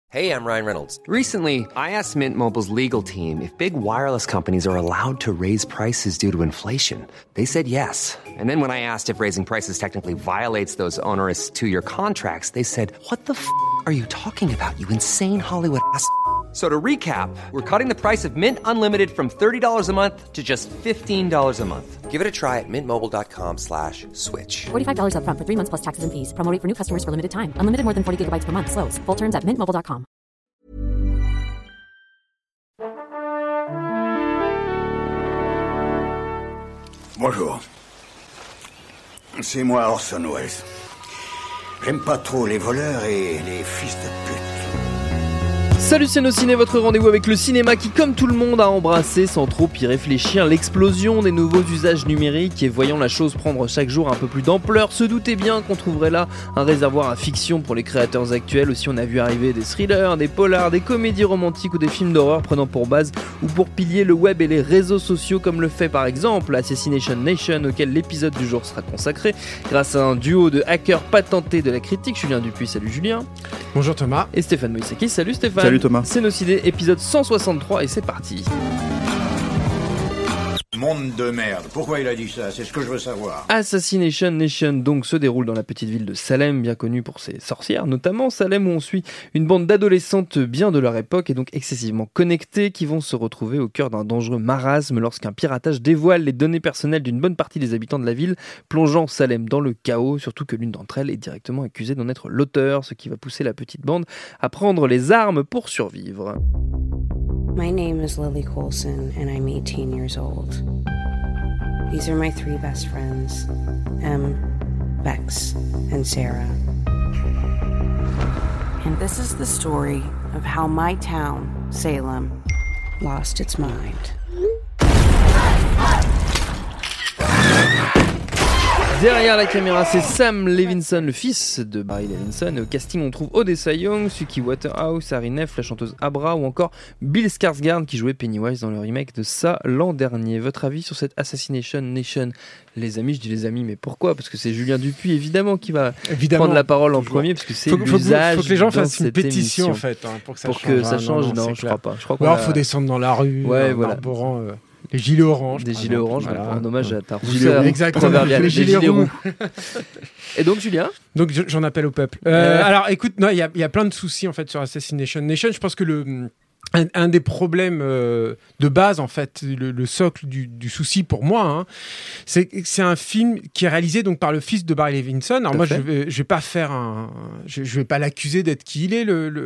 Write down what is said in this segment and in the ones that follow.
Hey, I'm Ryan Reynolds. Recently, I asked Mint Mobile's legal team if big wireless companies are allowed to raise prices due to inflation. They said yes. And then when I asked if raising prices technically violates those onerous two-year contracts, they said, "What the f*** are you talking about, you insane Hollywood ass?" So to recap, we're cutting the price of Mint Unlimited from $30 a month to just $15 a month. Give it a try at mintmobile.com/switch. $45 up front for 3 months plus taxes and fees. Promo rate for new customers for limited time. Unlimited more than 40 gigabytes per month. Slows full terms at mintmobile.com. Bonjour. C'est moi Orson Welles. J'aime pas trop les voleurs et les fils de pute. Salut, c'est Nos Ciné, votre rendez-vous avec le cinéma qui, comme tout le monde, a embrassé sans trop y réfléchir l'explosion des nouveaux usages numériques, et voyant la chose prendre chaque jour un peu plus d'ampleur, se doutait bien qu'on trouverait là un réservoir à fiction pour les créateurs actuels. Aussi, on a vu arriver des thrillers, des polars, des comédies romantiques ou des films d'horreur prenant pour base ou pour pilier le web et les réseaux sociaux, comme le fait par exemple Assassination Nation, auquel l'épisode du jour sera consacré grâce à un duo de hackers patentés de la critique, Julien Dupuis, salut Julien. Bonjour Thomas. Et Stéphane Moïsaki, salut Stéphane. Salut Thomas. C'est Nos Ciné, épisode 163, et c'est parti. Monde de merde. Pourquoi il a dit ça? C'est ce que je veux savoir. Assassination Nation donc se déroule dans la petite ville de Salem, bien connue pour ses sorcières, notamment Salem, où on suit une bande d'adolescentes bien de leur époque et donc excessivement connectées, qui vont se retrouver au cœur d'un dangereux marasme lorsqu'un piratage dévoile les données personnelles d'une bonne partie des habitants de la ville, plongeant Salem dans le chaos, surtout que l'une d'entre elles est directement accusée d'en être l'auteur, ce qui va pousser la petite bande à prendre les armes pour survivre. My name is Lily Coulson, and I'm 18 years old. These are my 3 best friends, Em, Bex, and Sarah. And this is the story of how my town, Salem, lost its mind. Derrière la caméra, c'est Sam Levinson, le fils de Barry Levinson. Et au casting, on trouve Odessa Young, Suki Waterhouse, Harry Neff, la chanteuse Abra, ou encore Bill Skarsgård qui jouait Pennywise dans le remake de ça l'an dernier. Votre avis sur cette Assassination Nation? Les amis, je dis les amis, mais pourquoi? Parce que c'est Julien Dupuis, évidemment, qui va prendre la parole en premier, parce que c'est l'usage. Faut que les gens fassent une pétition, émission. En fait, pour que ça change. Non, je crois pas. Je crois alors, faut descendre dans la rue, voilà. arborant les gilets oranges. Des gilets oranges, voilà. En hommage à ta rousseur proverbiale. Les gilets roux. Et donc, Julien? Donc, j'en appelle au peuple. Alors, écoute, il y a plein de soucis, en fait, sur Assassination Nation. Je pense que un des problèmes de base, en fait, le socle du souci pour moi, c'est que c'est un film qui est réalisé donc par le fils de Barry Levinson. Alors moi, je vais pas faire je vais pas l'accuser d'être qui il est,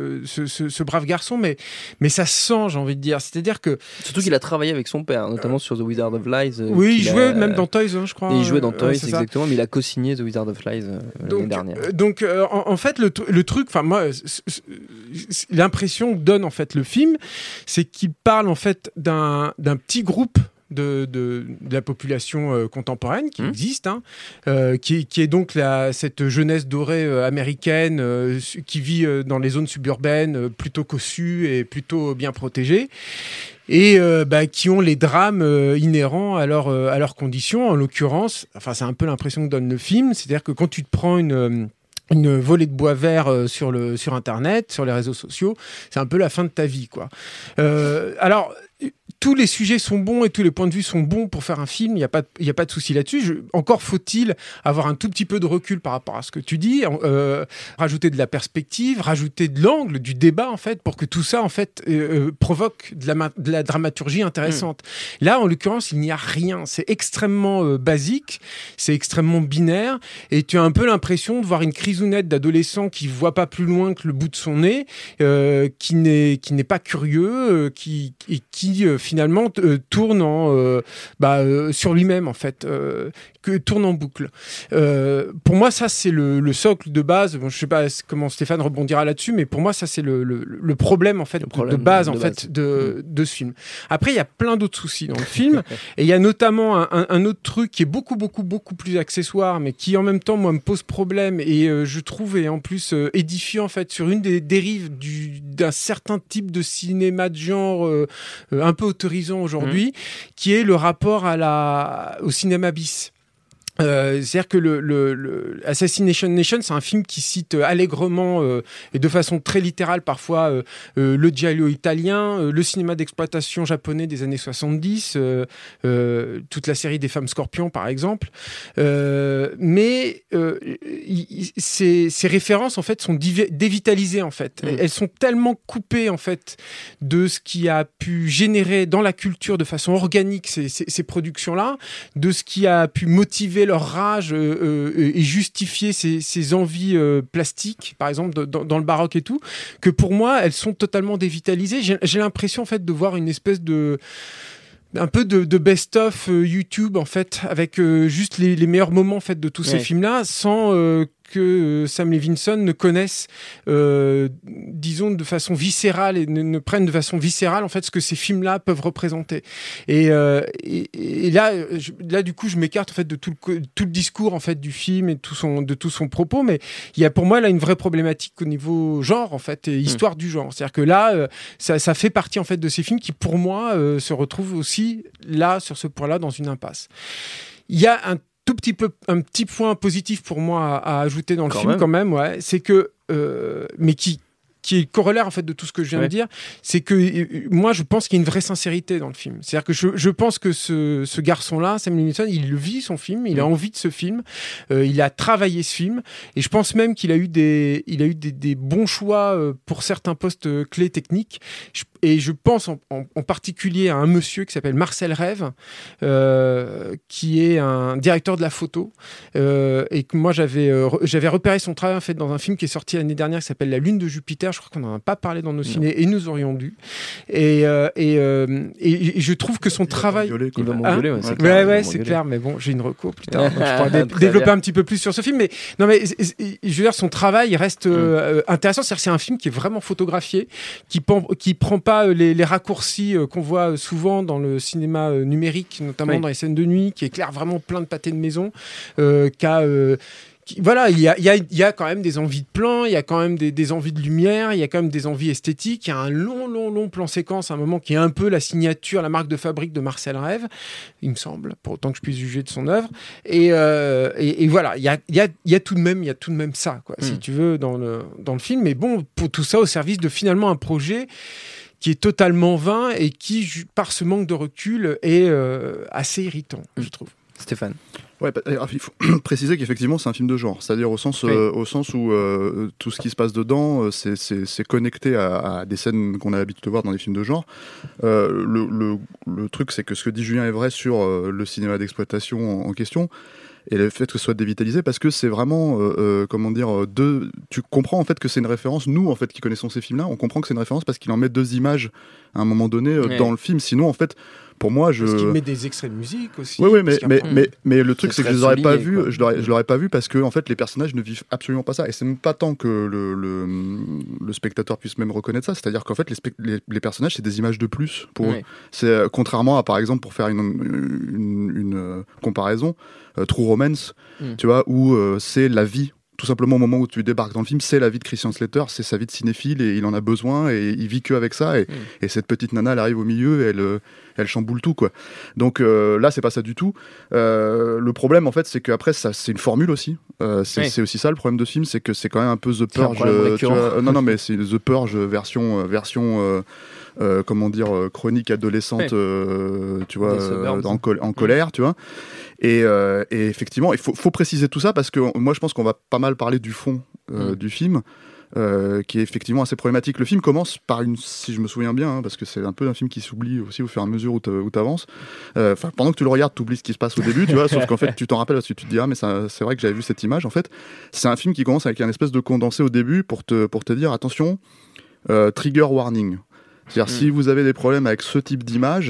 ce brave garçon, mais ça se sent, j'ai envie de dire. C'est-à-dire que surtout qu'il a travaillé avec son père, notamment sur The Wizard of Lies. Oui, il jouait même dans Toys, je crois. Et il jouait dans Toys, exactement, mais il a co-signé The Wizard of Lies l'année dernière. Donc, en fait, le truc, enfin moi, l'impression que donne en fait le film, c'est qu'il parle en fait d'un petit groupe de la population contemporaine qui existe, qui est donc cette jeunesse dorée américaine qui vit dans les zones suburbaines plutôt cossues et plutôt bien protégées, et qui ont les drames inhérents à leurs conditions. En l'occurrence, enfin c'est un peu l'impression que donne le film, c'est-à-dire que quand tu te prends une volée de bois vert sur Internet, sur les réseaux sociaux, c'est un peu la fin de ta vie, quoi. Alors, tous les sujets sont bons et tous les points de vue sont bons pour faire un film, il n'y a pas de souci là-dessus. Encore faut-il avoir un tout petit peu de recul par rapport à ce que tu dis, rajouter de la perspective, rajouter de l'angle, du débat, en fait, pour que tout ça, en fait, provoque de la dramaturgie intéressante. Là, en l'occurrence, il n'y a rien. C'est extrêmement basique, c'est extrêmement binaire, et tu as un peu l'impression de voir une crisounette d'adolescent qui ne voit pas plus loin que le bout de son nez, qui n'est pas curieux, qui finalement tourne sur lui-même, en fait, que tourne en boucle. Pour moi, ça c'est le socle de base. Bon, je sais pas comment Stéphane rebondira là-dessus, mais pour moi, ça c'est le problème, en fait, de base de ce film. Après, il y a plein d'autres soucis dans le film, et il y a notamment un autre truc qui est beaucoup plus accessoire, mais qui en même temps, moi, me pose problème, et je trouve, et en plus édifiant, en fait, sur une des dérives d'un certain type de cinéma de genre un peu autorisant aujourd'hui, qui est le rapport au cinéma bis. C'est-à-dire que le Assassination Nation, c'est un film qui cite allègrement et de façon très littérale parfois le giallo italien, le cinéma d'exploitation japonais des années 70, toute la série des Femmes Scorpions par exemple. Mais ces références en fait sont dévitalisées en fait. Elles sont tellement coupées en fait de ce qui a pu générer dans la culture de façon organique ces productions-là, de ce qui a pu motiver leur rage et justifier ces envies plastiques, par exemple dans le baroque et tout, que pour moi elles sont totalement dévitalisées. J'ai l'impression en fait de voir une espèce un peu de best-of YouTube en fait, avec juste les meilleurs moments en fait de tous ces films-là, sans que Sam Levinson ne connaisse, disons, de façon viscérale et ne prenne de façon viscérale en fait ce que ces films-là peuvent représenter. Et là, du coup, je m'écarte en fait de tout le discours en fait du film et de tout son propos. Mais il y a pour moi là une vraie problématique au niveau genre en fait et histoire du genre. C'est-à-dire que là, ça fait partie en fait de ces films qui pour moi se retrouvent aussi là sur ce point-là dans une impasse. Il y a un petit point positif pour moi à ajouter dans le film quand même, ouais, c'est que mais qui est corollaire en fait de tout ce que je viens de dire, c'est que moi je pense qu'il y a une vraie sincérité dans le film. C'est-à-dire que je pense que ce garçon-là, Sam Levinson, il le vit son film, il a envie de ce film, il a travaillé ce film, et je pense même qu'il a eu des bons choix pour certains postes clés techniques. Et je pense en particulier à un monsieur qui s'appelle Marcel Rêve, qui est un directeur de la photo, et que moi j'avais repéré son travail en fait dans un film qui est sorti l'année dernière qui s'appelle La Lune de Jupiter. Je crois qu'on n'en a pas parlé dans nos cinés et nous aurions dû. Et je trouve que son travail... Il va m'engueuler, c'est clair. Ouais, c'est clair, mais bon, j'ai une reco plus tard. Donc je pourrais développer un petit peu plus sur ce film. Mais non, mais je veux dire, son travail il reste intéressant. C'est-à-dire que c'est un film qui est vraiment photographié, qui prend pas les raccourcis qu'on voit souvent dans le cinéma numérique, notamment dans les scènes de nuit, qui éclaire vraiment plein de pâtés de maison, voilà, il y a quand même des envies de plan, il y a quand même des envies de lumière, il y a quand même des envies esthétiques, il y a un long plan séquence à un moment qui est un peu la signature, la marque de fabrique de Marcel Rêve, il me semble, pour autant que je puisse juger de son œuvre. Et voilà, il y a tout de même ça, quoi, si tu veux, dans le film. Mais bon, pour tout ça au service de finalement un projet qui est totalement vain et qui, par ce manque de recul, est assez irritant, je trouve. Stéphane. Ouais, il faut préciser qu'effectivement c'est un film de genre, c'est-à-dire au sens où tout ce qui se passe dedans c'est connecté à des scènes qu'on a l'habitude de voir dans les films de genre. Le truc c'est que ce que dit Julien est vrai sur le cinéma d'exploitation en question et le fait que ce soit dévitalisé, parce que c'est vraiment tu comprends en fait que c'est une référence. Nous en fait qui connaissons ces films-là, on comprend que c'est une référence parce qu'il en met deux images à un moment donné dans le film. Sinon en fait pour moi, parce qu'il met des extraits de musique aussi. Oui, mais le truc, c'est que je les aurais pas vus. Je l'aurais pas vu parce que en fait, les personnages ne vivent absolument pas ça. Et c'est même pas tant que le spectateur puisse même reconnaître ça. C'est-à-dire qu'en fait, les personnages, c'est des images de plus pour eux. C'est contrairement à, par exemple, pour faire une comparaison, True Romance, tu vois, où c'est la vie. Tout simplement au moment où tu débarques dans le film, c'est la vie de Christian Slater, c'est sa vie de cinéphile et il en a besoin et il vit que avec ça et cette petite nana elle arrive au milieu et elle chamboule tout quoi. Donc là c'est pas ça du tout. Le problème en fait c'est qu'après ça c'est une formule aussi. C'est aussi ça le problème de ce film, c'est que c'est quand même un peu The Purge. Non mais c'est The Purge version comment dire chronique adolescente, tu vois, en colère, tu vois. Et effectivement, il faut préciser tout ça parce que moi je pense qu'on va pas mal parler du fond du film, qui est effectivement assez problématique. Le film commence par si je me souviens bien, parce que c'est un peu un film qui s'oublie aussi au fur et à mesure où t'avances. Pendant que tu le regardes, t'oublies ce qui se passe au début, tu vois, sauf qu'en fait tu t'en rappelles parce que tu te dis mais c'est vrai que j'avais vu cette image. En fait, c'est un film qui commence avec un espèce de condensé au début pour te dire attention, trigger warning. C'est-à-dire si vous avez des problèmes avec ce type d'image,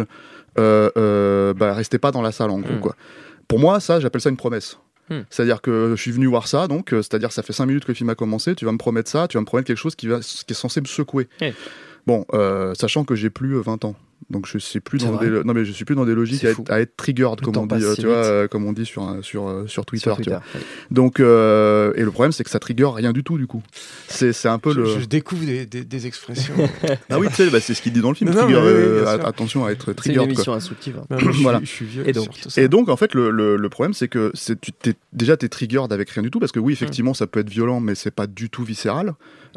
restez pas dans la salle en gros quoi. Pour moi, ça, j'appelle ça une promesse. C'est-à-dire que je suis venu voir ça, donc c'est-à-dire ça fait 5 minutes que le film a commencé, tu vas me promettre ça, tu vas me promettre quelque chose qui est censé me secouer. Bon, sachant que j'ai plus 20 ans. Donc je suis plus dans des logiques à être triggered, comme on dit, comme on dit sur Twitter. Tu vois. Donc et le problème c'est que ça trigger rien du tout du coup. C'est un peu je découvre des expressions. Ah oui, tu sais, c'est ce qu'il dit dans le film. Attention à être triggered. C'est une émission instructive. Voilà. Je suis vieux. Et donc en fait le problème c'est que t'es triggered avec rien du tout parce que oui effectivement ça peut être violent mais c'est pas du tout viscéral.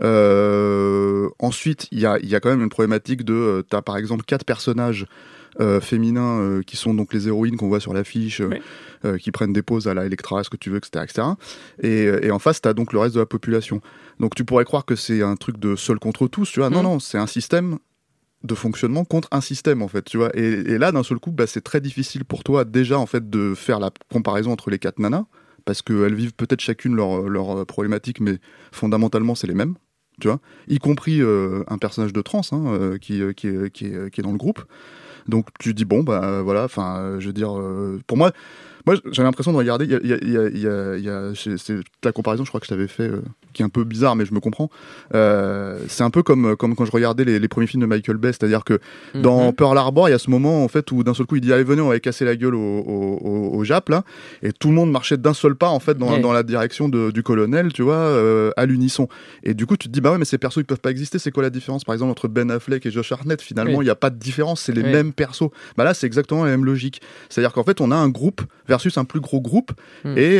Ensuite il y a quand même une problématique de t'as par exemple 4 personnages féminins qui sont donc les héroïnes qu'on voit sur l'affiche, qui prennent des poses à la Electra, ce que tu veux, etc. Et en face t'as donc le reste de la population. Donc tu pourrais croire que c'est un truc de seul contre tous, tu vois. Non, c'est un système de fonctionnement contre un système en fait, tu vois. Et là d'un seul coup c'est très difficile pour toi déjà en fait de faire la comparaison entre les 4 nanas parce qu'elles vivent peut-être chacune leur problématique mais fondamentalement c'est les mêmes, tu vois, y compris un personnage de trans qui est dans le groupe. Donc tu dis bon bah voilà, enfin je veux dire pour moi j'ai l'impression de regarder c'est la comparaison je crois que je t'avais fait qui est un peu bizarre mais je me comprends, c'est un peu comme quand je regardais les premiers films de Michael Bay, c'est-à-dire que dans Pearl Harbor il y a ce moment en fait où d'un seul coup il dit allez venez on va casser la gueule au Jap là, et tout le monde marchait d'un seul pas en fait dans la direction du colonel, tu vois, à l'unisson, et du coup tu te dis bah ouais mais ces persos ils peuvent pas exister, c'est quoi la différence par exemple entre Ben Affleck et Josh Hartnett? Finalement il y a pas de différence, c'est les mêmes persos. Bah là c'est exactement la même logique, c'est-à-dire qu'en fait on a un groupe versus un plus gros groupe, et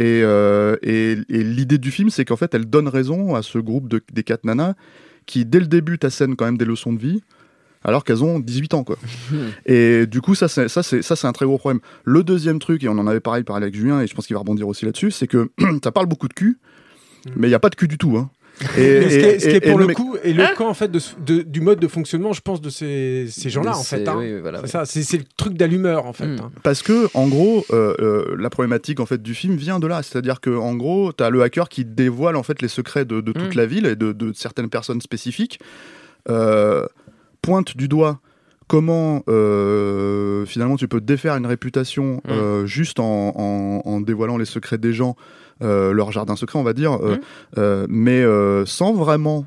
l'idée du film c'est qu'en fait elle donne raison à ce groupe des 4 nanas qui dès le début t'assènent quand même des leçons de vie alors qu'elles ont 18 ans quoi. Et du coup ça c'est un très gros problème. Le deuxième truc, et on en avait parlé avec Julien et je pense qu'il va rebondir aussi là-dessus, c'est que ça parle beaucoup de cul mais il y a pas de cul du tout ce qui est pour le coup est le camp en fait du mode de fonctionnement je pense de ces gens-là en fait. Oui, voilà, c'est ça, c'est le truc d'allumeur en fait. Parce que en gros la problématique en fait du film vient de là, c'est-à-dire que en gros t'as le hacker qui dévoile en fait les secrets de toute la ville et de certaines personnes spécifiques, pointe du doigt comment finalement tu peux défaire une réputation juste en dévoilant les secrets des gens, leur jardin secret on va dire, mais sans vraiment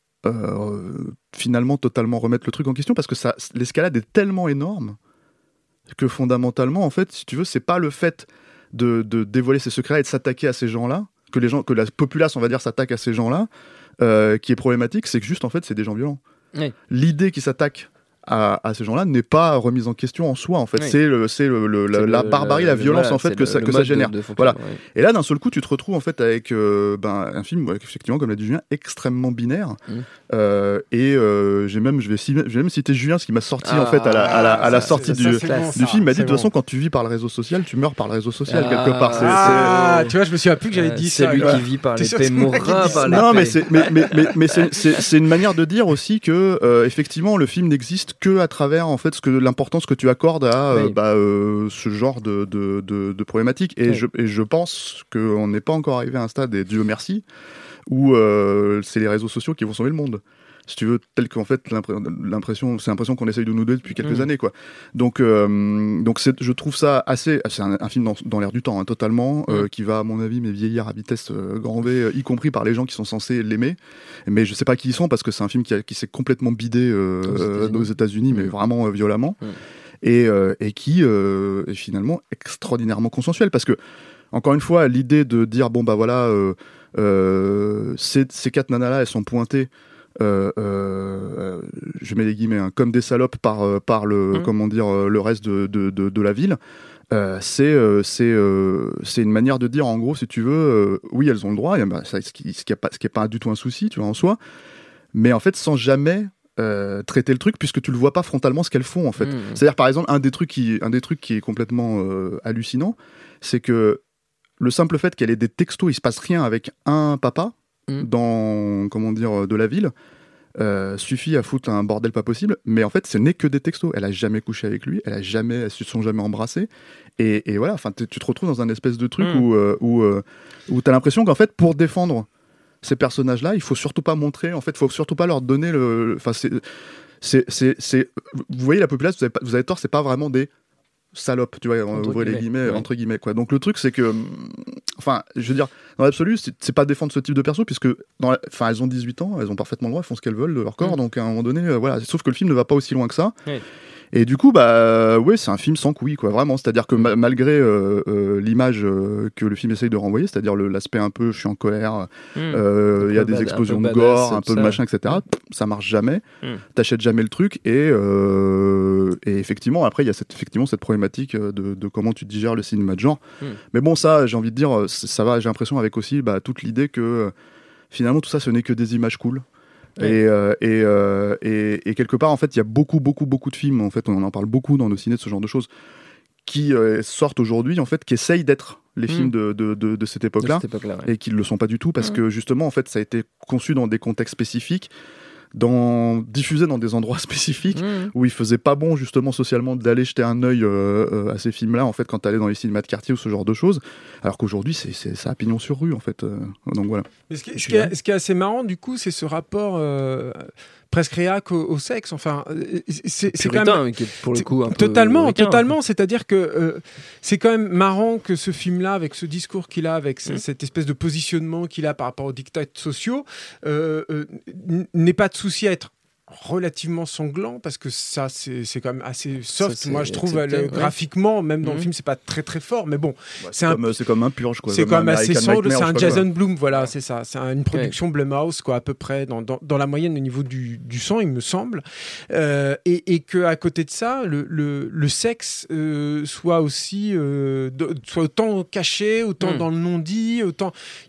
finalement totalement remettre le truc en question, parce que l'escalade est tellement énorme que fondamentalement en fait si tu veux c'est pas le fait de dévoiler ses secrets et de s'attaquer à ces gens-là, que la populace on va dire s'attaque à ces gens-là, qui est problématique, c'est que juste en fait c'est des gens violents. L'idée qui s'attaque à ces gens-là n'est pas remise en question en soi en fait, c'est la barbarie, la violence en fait que ça génère. Voilà. Et là d'un seul coup tu te retrouves en fait avec un film effectivement comme l'a dit Julien extrêmement binaire, et je vais même citer Julien, ce qui m'a sorti en fait à la sortie du film, il m'a dit de toute façon quand tu vis par le réseau social tu meurs par le réseau social quelque part. Tu vois je me souviens plus que j'avais dit ça. C'est lui qui vit par l'épée mourra par l'épée. Non mais c'est une manière de dire aussi que effectivement le film n'existe que à travers en fait l'importance que tu accordes à ce genre de problématiques, et je pense qu'on n'est pas encore arrivé à un stade, et Dieu merci, où c'est les réseaux sociaux qui vont sauver le monde, si tu veux, tel qu'en fait c'est l'impression qu'on essaye de nous donner depuis quelques années quoi. Donc je trouve ça assez, c'est un film dans l'air du temps totalement, qui va à mon avis vieillir à vitesse grand V, y compris par les gens qui sont censés l'aimer, mais je sais pas qui ils sont parce que c'est un film qui s'est complètement bidé aux États-Unis mais vraiment violemment, et qui est finalement extraordinairement consensuel, parce que encore une fois l'idée de dire bon bah voilà ces 4 nanas là elles sont pointées, je mets les guillemets comme des salopes par le comment dire le reste de la ville, c'est une manière de dire en gros si tu veux oui elles ont le droit, ce qui est pas du tout un souci tu vois en soi, mais en fait sans jamais traiter le truc, puisque tu le vois pas frontalement ce qu'elles font en fait. C'est-à-dire par exemple un des trucs qui est complètement hallucinant, c'est que le simple fait qu'elle ait des textos, il se passe rien avec un papa dans comment dire de la ville, suffit à foutre un bordel pas possible, mais en fait ce n'est que des textos. Elle a jamais couché avec lui, elles se sont jamais embrassées, et voilà, enfin tu te retrouves dans un espèce de truc où t'as l'impression qu'en fait pour défendre ces personnages là il faut surtout pas montrer, en fait faut surtout pas leur donner vous voyez la populace, vous avez tort, c'est pas vraiment des salope, tu vois, ouvrez les guillemets, ouais. entre guillemets, quoi. Donc le truc, c'est que, enfin, je veux dire, dans l'absolu, c'est pas défendre ce type de perso, puisque, elles ont 18 ans, elles ont parfaitement le droit, elles font ce qu'elles veulent de leur corps, donc à un moment donné, voilà. Sauf que le film ne va pas aussi loin que ça. Ouais. Et du coup, c'est un film sans couilles, quoi, vraiment. C'est-à-dire que malgré l'image que le film essaye de renvoyer, c'est-à-dire l'aspect un peu, je suis en colère, il y a des explosions de gore, un peu de machin, etc. Ça marche jamais. T'achètes jamais le truc. Et effectivement, après, il y a cette problématique de comment tu digères le cinéma de genre. Mais bon, ça, j'ai envie de dire, ça va. J'ai l'impression avec aussi toute l'idée que finalement, tout ça, ce n'est que des images cool. Et quelque part, en fait, il y a beaucoup de films, en fait, on en parle beaucoup dans nos ciné de ce genre de choses, qui sortent aujourd'hui, en fait, qui essayent d'être les films de cette époque-là, ouais. et qui ne le sont pas du tout, parce que justement, en fait, ça a été conçu dans des contextes spécifiques, diffusé dans des endroits spécifiques, où il faisait pas bon, justement, socialement, d'aller jeter un œil à ces films-là, en fait, quand t'allais dans les cinémas de quartier ou ce genre de choses, alors qu'aujourd'hui, ça a pignon sur rue, en fait. Donc voilà. Mais ce qui est assez marrant, du coup, c'est ce rapport presque réac au sexe. Enfin, c'est quand même pour le coup un peu totalement. C'est-à-dire que c'est quand même marrant que ce film-là, avec ce discours qu'il a, avec cette espèce de positionnement qu'il a par rapport aux dictats sociaux, n'ait pas de souci à être relativement sanglant, parce que ça c'est quand même assez soft. Ça, moi je trouve graphiquement, même dans le film, c'est pas très très fort, mais bon, c'est comme un purge, quoi. C'est quand même assez sombre. C'est un Jason Blum, voilà, c'est ça. C'est une production Blumhouse, quoi, à peu près dans la moyenne au niveau du sang, il me semble, et que à côté de ça, le sexe soit aussi soit autant caché, autant dans le non-dit, autant.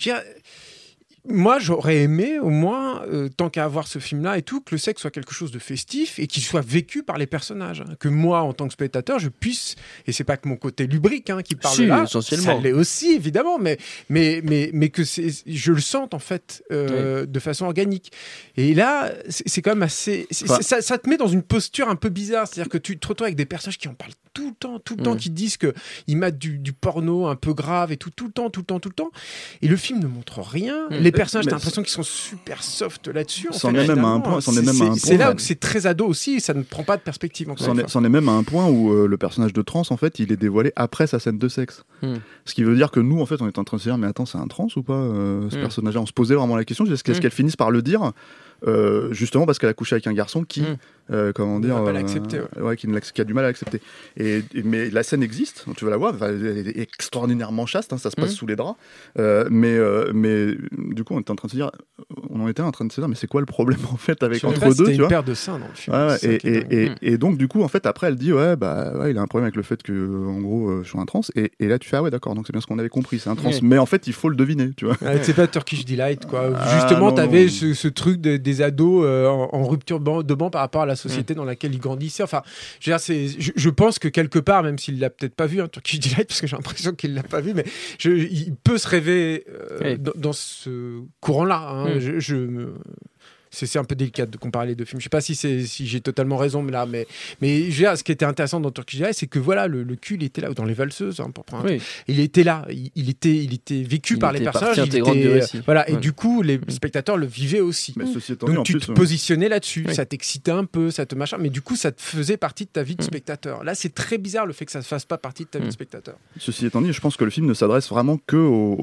Moi, j'aurais aimé, au moins, tant qu'à avoir ce film-là et tout, que le sexe soit quelque chose de festif et qu'il soit vécu par les personnages. Que moi, en tant que spectateur, je puisse, et c'est pas que mon côté lubrique qui parle là, essentiellement. ça l'est aussi, évidemment, mais que je le sente, en fait, de façon organique. Et là, c'est quand même assez... Ça te met dans une posture un peu bizarre, c'est-à-dire que tu te retrouves avec des personnages qui en parlent tout le temps, qui disent qu'ils mettent du porno un peu grave et tout le temps. Et le film ne montre rien. Les personnages, t'as l'impression qu'ils sont super soft là-dessus. C'en est même à un point. C'est là où c'est très ado aussi, et ça ne prend pas de perspective. C'en est même à un point où le personnage de trans, en fait, il est dévoilé après sa scène de sexe. Ce qui veut dire que nous, en fait, on est en train de se dire, mais attends, c'est un trans ou pas, ce personnage-là? On se posait vraiment la question, est-ce qu'elle finisse par le dire, justement parce qu'elle a couché avec un garçon qui... comment dire, qui a du mal à l'accepter. Mais la scène existe, donc tu vas la voir, elle est extraordinairement chaste, ça se passe sous les draps, mais du coup on était en train de se dire, mais c'est quoi le problème en fait entre deux, tu vois, une paire de seins dans le film. Et donc du coup en fait après elle dit il a un problème avec le fait que en gros je suis un trans, et là tu fais d'accord, donc c'est bien ce qu'on avait compris, c'est un trans, mais en fait il faut le deviner, tu vois. C'est pas Turkish Delight, quoi. Justement t'avais ce truc des ados en rupture de banc par rapport à la société dans laquelle il grandissait. Enfin, je pense que quelque part, même s'il l'a peut-être pas vu, Turkish Delight, parce que j'ai l'impression qu'il l'a pas vu, mais il peut se rêver dans ce courant-là. C'est un peu délicat de comparer les deux films. Je sais pas si j'ai totalement raison, mais je veux dire, ce qui était intéressant dans Turkish Delight, c'est que voilà, le cul, il était là, dans Les Valseuses, pour prendre il était là, il était vécu par les personnages, et du coup, les spectateurs le vivaient aussi. Mais donc tu te positionnais là-dessus, ça t'excitait un peu, ça te machin, mais du coup, ça te faisait partie de ta vie de spectateur. Là, c'est très bizarre le fait que ça ne fasse pas partie de ta vie de spectateur. Ceci étant dit, je pense que le film ne s'adresse vraiment que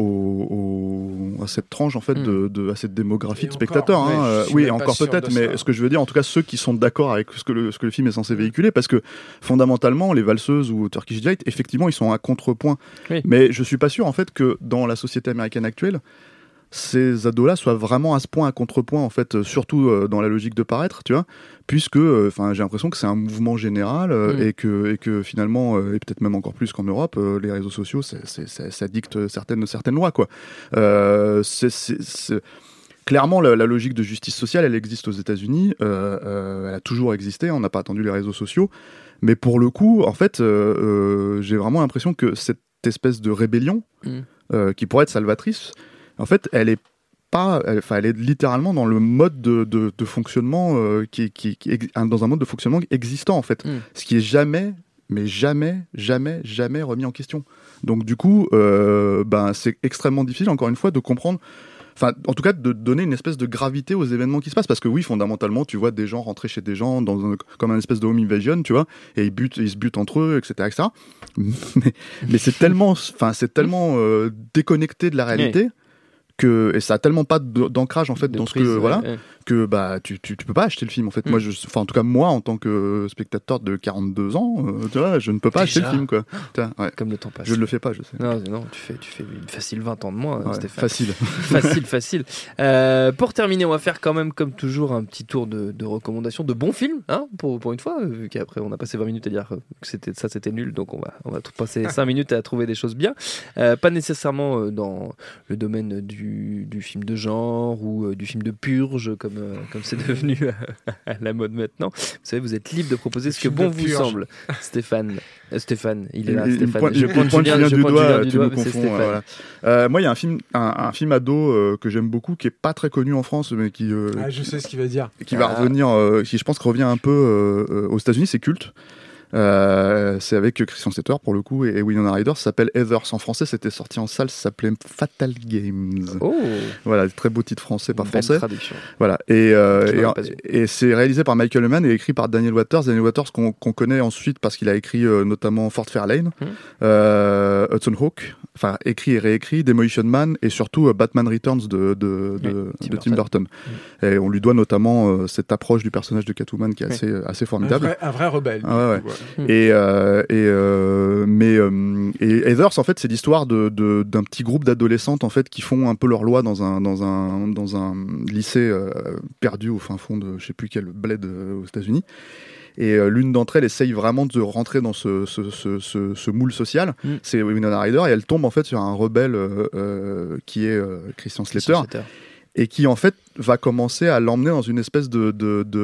à cette tranche, en fait, à cette démographie de spectateurs. Oui, encore peut-être, mais ce que je veux dire, en tout cas, ceux qui sont d'accord avec ce que le film est censé véhiculer, parce que fondamentalement, Les Valseuses ou Turkish Delight, effectivement, ils sont à contrepoint. Mais je suis pas sûr, en fait, que dans la société américaine actuelle, ces ados-là soient vraiment à ce point à contrepoint, en fait, surtout dans la logique de paraître, tu vois, puisque j'ai l'impression que c'est un mouvement général et que finalement, et peut-être même encore plus qu'en Europe, les réseaux sociaux, ça dicte certaines lois, quoi. Clairement, la logique de justice sociale, elle existe aux États-Unis, elle a toujours existé, on n'a pas attendu les réseaux sociaux, mais pour le coup, en fait, j'ai vraiment l'impression que cette espèce de rébellion, qui pourrait être salvatrice, en fait, elle est littéralement dans le mode de fonctionnement dans un mode de fonctionnement existant, en fait, ce qui est jamais remis en question. Donc du coup, c'est extrêmement difficile, encore une fois, de comprendre enfin, en tout cas, de donner une espèce de gravité aux événements qui se passent. Parce que oui, fondamentalement, tu vois des gens rentrer chez des gens comme un espèce de home invasion, tu vois, et ils se butent entre eux, etc., etc. Mais c'est tellement déconnecté de la réalité. Et ça a tellement pas d'ancrage en fait dans ce que que bah tu peux pas acheter le film en fait. Moi en tout cas moi en tant que spectateur de 42 ans tu vois, je ne peux pas acheter le film quoi. Comme le temps passe. Je ne le fais pas, je sais. Non, tu fais une facile 20 ans de moins, Stéphane. Facile. Pour terminer, on va faire quand même comme toujours un petit tour de recommandations de bons films hein, pour une fois, vu qu'après on a passé 20 minutes à dire que c'était nul, donc on va passer 5 minutes à trouver des choses bien, pas nécessairement dans le domaine du film de genre ou du film de purge comme c'est devenu à la mode maintenant. Vous savez, vous êtes libre de proposer ce que bon vous semble. Stéphane, il est là. Stéphane. Je pointe Julien du doigt, tu me confonds. Voilà. Moi, il y a un film ado que j'aime beaucoup, qui est pas très connu en France, mais qui. Je sais ce qu'il va dire. Qui va revenir, qui je pense revient un peu aux États-Unis, c'est culte. C'est avec Christian Slater pour le coup et Winona Ryder, ça s'appelle Heathers. En français c'était sorti en salle, ça s'appelait Fatal Games. Voilà, très beau titre français, pas français. Traduction. Voilà, et c'est réalisé par Michael Mann et écrit par Daniel Waters qu'on connaît ensuite parce qu'il a écrit notamment Fort Fairlane, Hudson Hawk, enfin écrit et réécrit, Demolition Man et surtout Batman Returns de Tim Burton. Et on lui doit notamment cette approche du personnage de Catwoman qui est assez formidable. Un vrai rebelle. Ouais. Et Heathers en fait c'est l'histoire d'un petit groupe d'adolescentes en fait qui font un peu leur loi dans un lycée perdu au fin fond de je sais plus quel bled aux États-Unis. Et l'une d'entre elles essaye vraiment de rentrer dans ce moule social. C'est Winona Ryder et elle tombe en fait sur un rebelle qui est Christian Slater. Et qui en fait va commencer à l'emmener dans une espèce de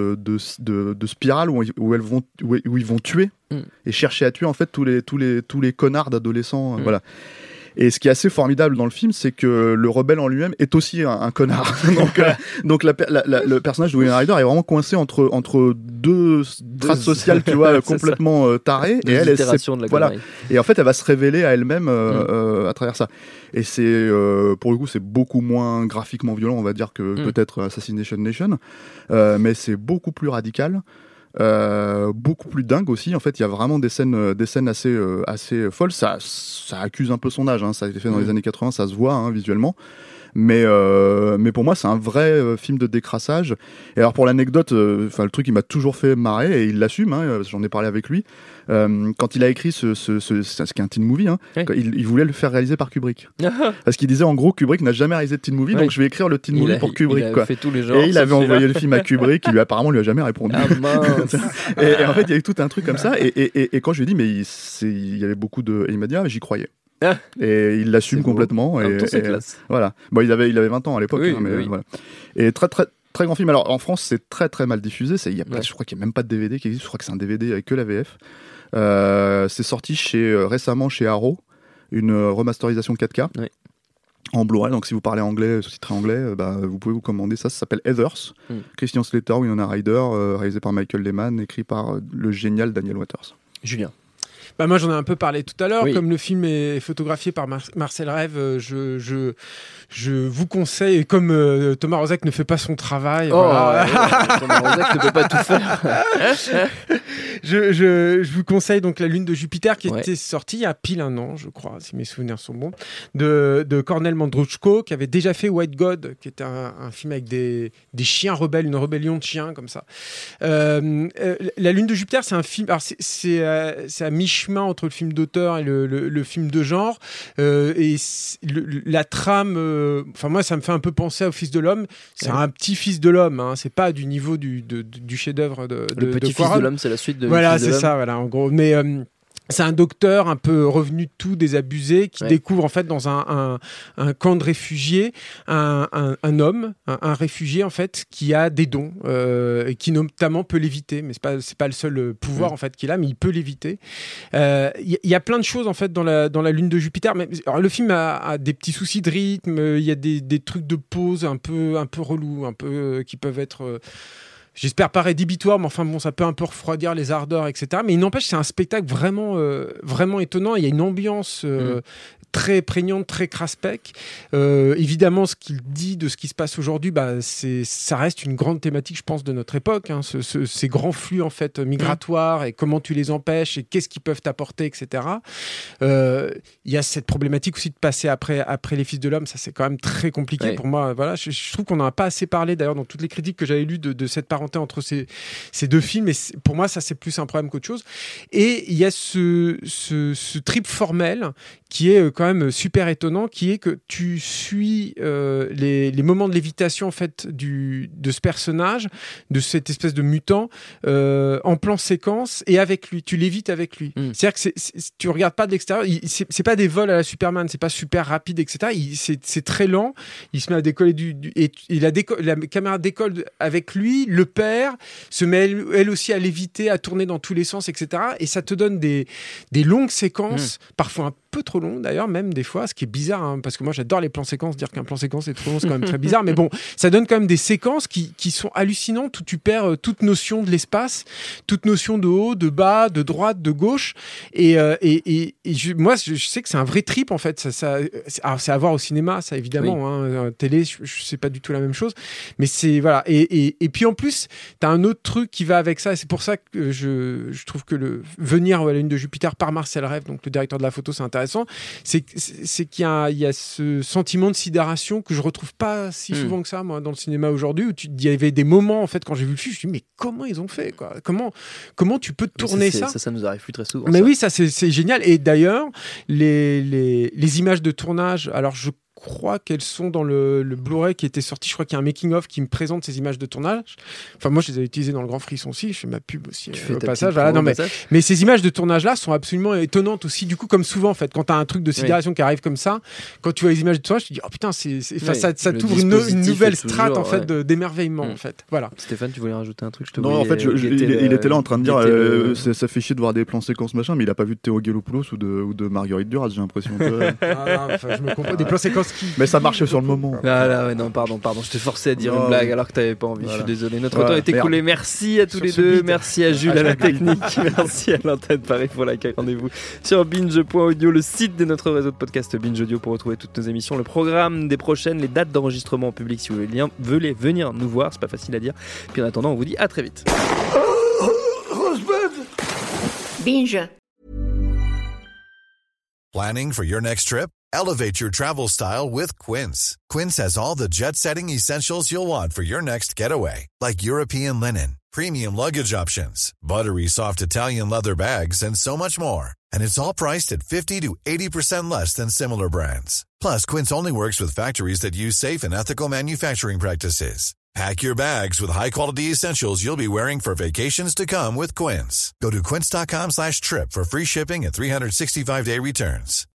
spirale où ils vont tuer et chercher à tuer en fait tous les connards d'adolescents. Voilà. Et ce qui est assez formidable dans le film, c'est que le rebelle en lui-même est aussi un connard. Donc le personnage de Winona Ryder est vraiment coincé entre deux strates sociales, tu vois, complètement tarées. Et elle, voilà. Et en fait, elle va se révéler à elle-même à travers ça. Et c'est, pour le coup, c'est beaucoup moins graphiquement violent, on va dire, que peut-être Assassination Nation, mais c'est beaucoup plus radical. Beaucoup plus dingue aussi. En fait, il y a vraiment des scènes assez folles. Ça accuse un peu son âge. Hein. Ça a été fait dans les années 80, ça se voit hein, visuellement. Mais pour moi, c'est un vrai film de décrassage. Et alors pour l'anecdote, le truc qui m'a toujours fait marrer et il l'assume. Hein, j'en ai parlé avec lui. Quand il a écrit ce qui est un teen movie, hein, il voulait le faire réaliser par Kubrick. Parce qu'il disait en gros Kubrick n'a jamais réalisé de teen movie, donc je vais écrire le teen movie pour Kubrick. Il quoi. Fait tous les genres, et il avait envoyé le film à Kubrick, qui apparemment lui a jamais répondu. Et en fait, il y avait tout un truc comme ça. Et quand je lui ai dit, mais il y avait beaucoup de, et il m'a dit j'y croyais. Et il l'assume complètement. C'est classe. Voilà. Bon, il avait 20 ans à l'époque, mais voilà. Et très très très grand film. Alors en France, c'est très très mal diffusé. Je crois qu'il n'y a même pas de DVD qui existe. Je crois que c'est un DVD avec que la VF. C'est sorti récemment chez Arrow, une remasterisation 4K en Blu-ray. Donc si vous parlez anglais, sous-titré anglais, vous pouvez vous commander ça. Ça s'appelle Heathers. Christian Slater, Winona Ryder, réalisé par Michael Lehmann, écrit par le génial Daniel Waters. Julien. Moi j'en ai un peu parlé tout à l'heure. Comme le film est photographié par Marcel Rêve, je vous conseille, comme Thomas Rozek ne fait pas son travail, Thomas Rozek ne peut pas tout faire. je vous conseille donc La Lune de Jupiter qui était sortie il y a pile un an, je crois, si mes souvenirs sont bons, de Cornel Mandruchko, qui avait déjà fait White God, qui était un film avec des chiens rebelles, une rébellion de chiens comme ça. La Lune de Jupiter, c'est un film, alors c'est à mi-chemin entre le film d'auteur et le film de genre, et la trame, moi ça me fait un peu penser au Fils de l'homme. C'est un petit Fils de l'homme, hein. C'est pas du niveau du chef-d'œuvre de le petit Fils de l'homme, c'est la suite de voilà, c'est ça, voilà, en gros. Mais c'est un docteur un peu revenu de tout, désabusé, qui découvre en fait dans un camp de réfugiés un homme, un réfugié en fait, qui a des dons, et qui notamment peut léviter, mais c'est pas le seul pouvoir en fait qu'il a, mais il peut léviter. Il y a plein de choses en fait dans la Lune de Jupiter. Mais alors, le film a des petits soucis de rythme, il y a des trucs de pause un peu relous, un peu qui peuvent être j'espère pas rédhibitoire, mais enfin bon, ça peut un peu refroidir les ardeurs, etc. Mais il n'empêche, c'est un spectacle vraiment, vraiment étonnant. Il y a une ambiance très prégnante, très craspec. Évidemment, ce qu'il dit de ce qui se passe aujourd'hui, ça reste une grande thématique, je pense, de notre époque. Hein, ces grands flux en fait migratoires et comment tu les empêches et qu'est-ce qu'ils peuvent t'apporter, etc. Il y a cette problématique aussi de passer après les Fils de l'homme. Ça, c'est quand même très compliqué pour moi. Voilà, je trouve qu'on n'en a pas assez parlé d'ailleurs dans toutes les critiques que j'avais lues de cette parenté entre ces deux films. Et pour moi, ça c'est plus un problème qu'autre chose. Et il y a ce trip formel qui est quand même super étonnant, qui est que tu suis les moments de lévitation en fait de ce personnage, de cette espèce de mutant en plan séquence et avec lui. Tu lévites avec lui. C'est-à-dire que tu regardes pas de l'extérieur. C'est pas des vols à la Superman. C'est pas super rapide, etc. C'est très lent. Il se met à décoller et la caméra décolle avec lui. Le père se met elle aussi à léviter, à tourner dans tous les sens, etc. Et ça te donne des longues séquences, parfois un peu trop longues d'ailleurs, même des fois, ce qui est bizarre, hein, parce que moi j'adore les plans séquences. Dire qu'un plan séquence est trop long, c'est quand même très bizarre. Mais bon, ça donne quand même des séquences qui sont hallucinantes où tu perds toute notion de l'espace, toute notion de haut, de bas, de droite, de gauche. Moi, je sais que c'est un vrai trip en fait. Alors, c'est à voir au cinéma, ça évidemment. Hein, télé, je sais pas du tout la même chose. Mais c'est voilà. Et puis en plus, t'as un autre truc qui va avec ça. Et c'est pour ça que je trouve que venir à la lune de Jupiter par Marcel Rev, donc le directeur de la photo, c'est intéressant. C'est qu'il y a ce sentiment de sidération que je retrouve pas si souvent que ça moi dans le cinéma aujourd'hui, où il y avait des moments en fait quand j'ai vu le film, je me suis dit mais comment ils ont fait quoi, comment tu peux tourner ça nous arrive plus très souvent. Mais oui, ça c'est génial. Et d'ailleurs les images de tournage, alors je crois qu'elles sont dans le Blu-ray qui était sorti. Je crois qu'il y a un making-of qui me présente ces images de tournage. Enfin, moi, je les ai utilisées dans le Grand Frisson aussi. Je fais ma pub aussi au passage. Voilà, non, mais ces images de tournage-là sont absolument étonnantes aussi. Du coup, comme souvent, en fait, quand tu as un truc de sidération qui arrive comme ça, quand tu vois les images de tournage, tu te dis, oh putain, ça t'ouvre une nouvelle strate en fait, d'émerveillement. En fait. Voilà. Stéphane, tu voulais rajouter un truc? Non, en fait, il était là en train de dire ça fait chier de voir des plans séquences machin, mais il a pas vu de Théo Gelopoulos ou de Marguerite Duras, j'ai l'impression. Je me comprends. Des plans séquences qui. Mais ça marchait sur le moment. Non, pardon, je t'ai forcé à dire une blague alors que t'avais pas envie. Voilà. Je suis désolé. Notre temps est écoulé. Merci à tous les deux. Merci à Jules à la technique. Merci à l'antenne Paris pour l'accueil. Rendez-vous sur binge.audio, le site de notre réseau de podcast Binge Audio pour retrouver toutes nos émissions, le programme des prochaines, les dates d'enregistrement en public si vous voulez venir nous voir. C'est pas facile à dire. Puis en attendant, on vous dit à très vite. Binge. Planning for your next trip? Elevate your travel style with Quince. Quince has all the jet-setting essentials you'll want for your next getaway, like European linen, premium luggage options, buttery soft Italian leather bags, and so much more. And it's all priced at 50 to 80% less than similar brands. Plus, Quince only works with factories that use safe and ethical manufacturing practices. Pack your bags with high-quality essentials you'll be wearing for vacations to come with Quince. Go to quince.com/trip for free shipping and 365-day returns.